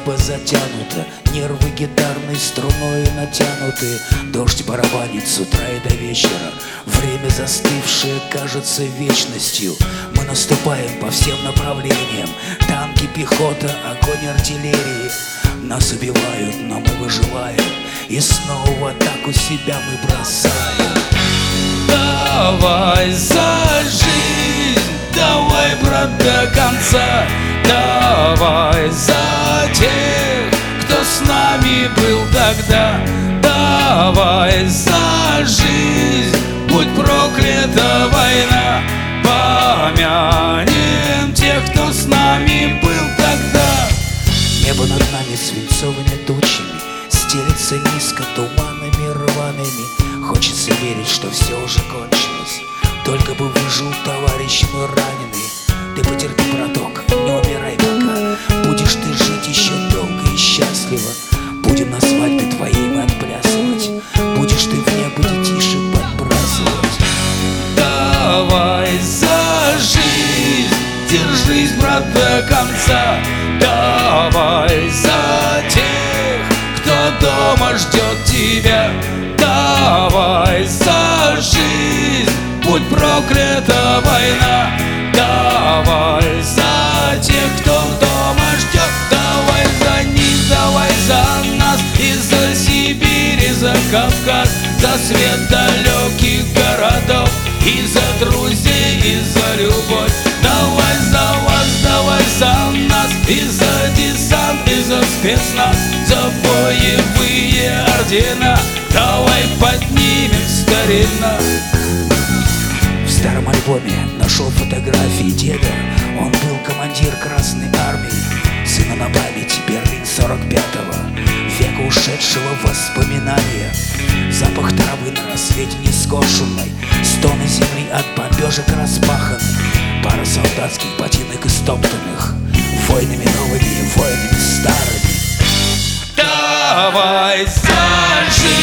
Небо затянуто, нервы гитарной струной натянуты. Дождь барабанит с утра и до вечера. Время застывшее кажется вечностью. Мы наступаем по всем направлениям. Танки, пехота, огонь артиллерии. Нас убивают, но мы выживаем. И снова так у себя мы бросаем. Давай за жизнь, давай, брат, до конца. Давай за тех, кто с нами был тогда. Давай за жизнь, будь проклята война. Помянем тех, кто с нами был тогда. Небо над нами свинцовыми тучами стелется низко туманами рваными. Хочется верить, что все уже кончилось. Только бы выжил товарищ мой раненый. Ты потерпи, браток, не умирай пока. Будешь ты жить еще долго и счастливо. Будем на свадьбе твоей мы отплясывать. Будешь ты в небо детишек подбрасывать. Давай за жизнь, держись, брат, до конца. Давай за тех, кто дома ждет тебя. Давай за жизнь, будь проклята война. Давай за тех, кто дома ждет. Давай за них, давай за нас. И за Сибирь, и за Кавказ. За свет далеких городов. И за друзей, и за любовь. Давай за вас, давай за нас. И за десант, и за спецназ. За боевые ордена. Давай поднимем старина. В старом альбоме нашел фотографии деда. Он был командир Красной Армии. Сына на память, Берлин 45-го. Века ушедшего в воспоминания. Запах травы на рассвете нескошенной. Стоны земли от бомбежек распаханы. Пара солдатских ботинок истоптанных. Войнами новыми, войнами старыми. Давай за жизнь,